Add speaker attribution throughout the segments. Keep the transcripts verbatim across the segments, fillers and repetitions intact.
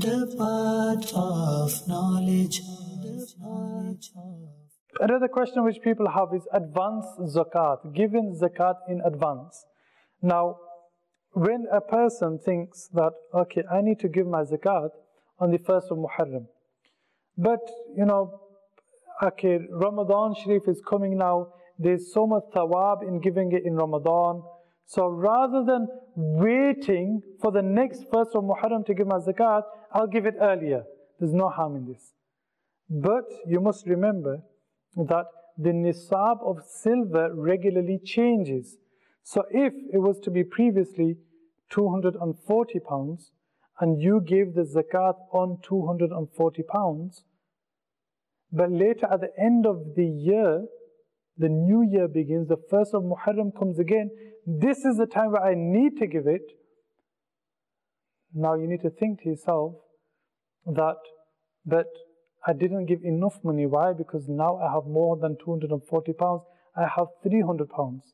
Speaker 1: The path of knowledge. The path of...
Speaker 2: Another question which people have is advance zakat, giving zakat in advance. Now, when a person thinks that, okay, I need to give my zakat on the first of Muharram, but, you know, okay, Ramadan Sharif is coming now, there's so much thawab in giving it in Ramadan, so rather than waiting for the next first of Muharram to give my zakat, I'll give it earlier. There's no harm in this. But you must remember that the nisab of silver regularly changes. So if it was to be previously two hundred forty pounds and you gave the zakat on two hundred forty pounds, but later at the end of the year, the new year begins, the first of Muharram comes again, this is the time where I need to give it. Now you need to think to yourself that, but I didn't give enough money. Why? Because now I have more than two hundred forty pounds. I have three hundred pounds.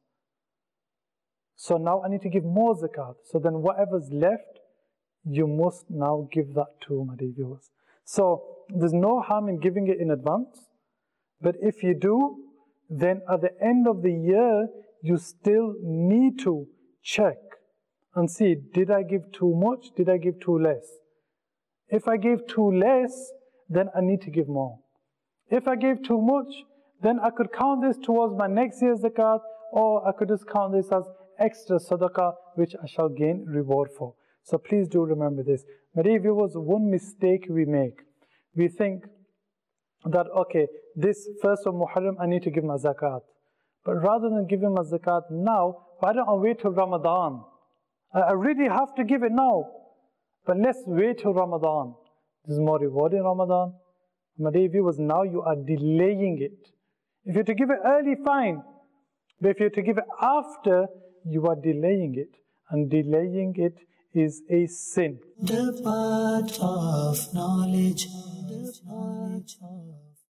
Speaker 2: So now I need to give more zakat. So then whatever's left, you must now give that to, my dear viewers. So there's no harm in giving it in advance. But if you do, then at the end of the year, you still need to check and see, did I give too much? Did I give too less? If I gave too less, then I need to give more. If I gave too much, then I could count this towards my next year's zakat, or I could just count this as extra sadaqah, which I shall gain reward for. So please do remember this. My dear viewers, one mistake we make, we think that, okay, this first of Muharram, I need to give my zakat. But rather than giving my zakat now, why don't I wait till Ramadan? I really have to give it now. But let's wait till Ramadan. There's more reward in Ramadan. My dear viewers, now you are delaying it. If you're to give it early, fine. But if you're to give it after, you are delaying it. And delaying it is a sin.
Speaker 1: The path of knowledge. The path of